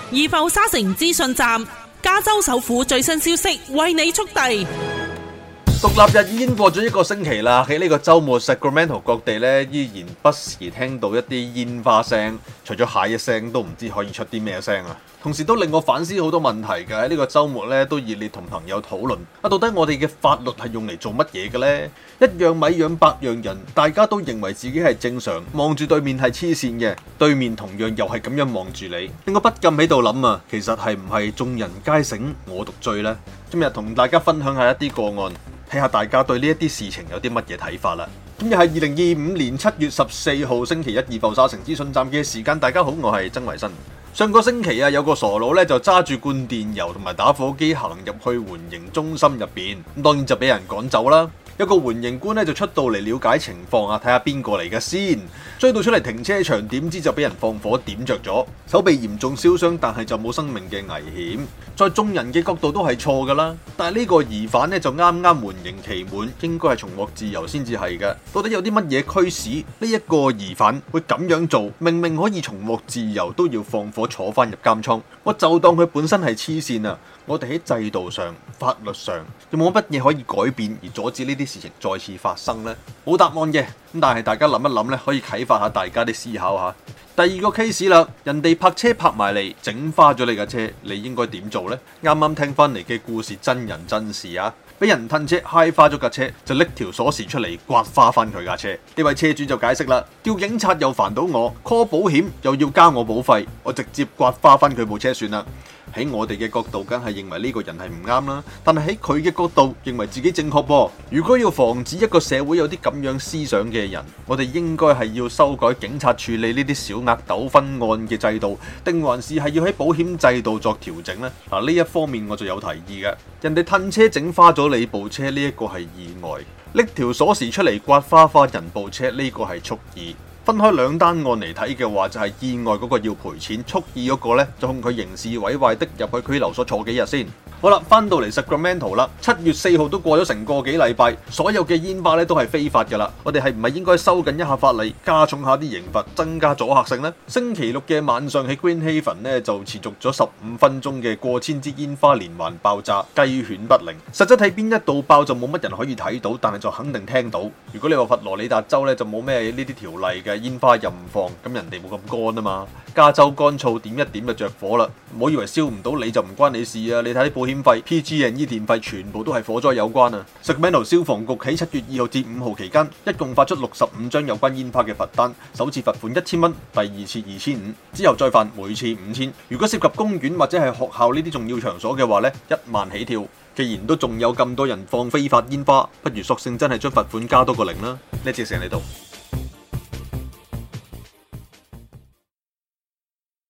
怡浮沙城資訊站，加州首府最新消息為你速遞。 獨立日已經過咗一個星期啦，喺呢個週末 Sacramento 各地咧依然不時聽到一啲煙花聲，除咗蟹一聲都唔知可以出啲咩聲啊！同時都令我反思好多問題嘅。喺呢個週末咧都熱烈同朋友討論到底我哋嘅法律係用嚟做乜嘢嘅呢？一樣米養百樣人，大家都認為自己係正常，望住對面係黐線嘅，對面同樣又係咁樣望住你，令我不禁喺度諗啊，其實係唔係眾人皆醒我獨醉呢？今日同大家分享下一啲個案，睇下大家對呢一啲事情有啲乜嘢睇法啦。今日係2025年7月14號星期一，怡浮沙城資訊站嘅時間。大家好，我係曾維新。上個星期啊，有個傻佬咧就揸住罐電油同埋打火機行入去緩刑中心入邊，咁當然就俾人趕走啦。有個緩刑官咧就出到嚟了解情況啊，睇下邊個嚟嘅先。追到出嚟停車場，點知就俾人放火點着咗，手臂嚴重燒傷，但係就冇生命嘅危險。在眾人嘅角度都係錯噶啦，但係呢個疑犯呢，就啱啱緩刑期滿，應該係重獲自由先至係嘅。到底有啲乜嘢驅使呢一個疑犯會咁樣做？明明可以重獲自由，都要放火坐翻入監倉。我就當佢本身係黐線啊！我哋喺制度上、法律上有冇乜嘢可以改變而阻止呢啲事情再次發生呢？冇答案嘅，咁但係大家諗一諗咧，可以啟發下大家啲思考下。第二個 case 啦，人哋泊車泊埋嚟，整花咗你架車，你應該點做呢？啱啱聽翻嚟嘅故事真人真事啊！俾人褪車揩花咗架車，就拎條鎖匙出嚟刮花翻佢架車。呢位車主就解釋啦，叫警察又煩到我 ，call 保險又要加我保費，我直接刮花翻佢部車算啦。喺我哋嘅角度，梗係認為呢個人係唔啱啦。但係喺佢嘅角度，認為自己正確噃。如果要防止一個社會有啲咁樣思想嘅人，我哋應該係要修改警察處理呢啲小額糾紛案嘅制度，定還是係要喺保險制度作調整呢？嗱，呢一方面我就有提議嘅。人哋褪車整花咗你部車，呢一個係意外；拎條鎖匙出嚟刮花人部車，呢個係蓄意。分開兩單案嚟睇嘅話，就係意外嗰個要賠錢，蓄意嗰個呢就控佢刑事毀壞的入去拘留所坐幾日先。好啦，翻到嚟 Sacramento 啦，7月4號都過咗成個幾禮拜，所有嘅煙花咧都係非法噶啦。我哋係唔係應該收緊一下法例，加重下啲刑罰，增加阻嚇性呢？星期六嘅晚上喺 Green Haven 呢就持續咗15分鐘嘅過千支煙花連環爆炸，雞犬不寧。實質喺邊一度爆就冇乜人可以睇到，但係就肯定聽到。如果你話佛羅里達州咧就冇咩呢啲條例嘅，煙花任放，咁人哋冇咁乾啊嘛。加州乾燥，點一點就着火啦。唔好以為燒唔到你就唔關你事啊！你睇啲保險費、PG&E 電費，全部都係火災有關啊。Sacramento 消防局喺7月2號至5號期間，一共發出65張有關煙花嘅罰單，首次罰款1000蚊，第二次2500，之後再犯每次5000。如果涉及公園或者係學校呢啲重要場所嘅話呢，1萬起跳。既然都仲有咁多人放非法煙花，不如索性真係將罰款加多個0啦。呢節成嚟到。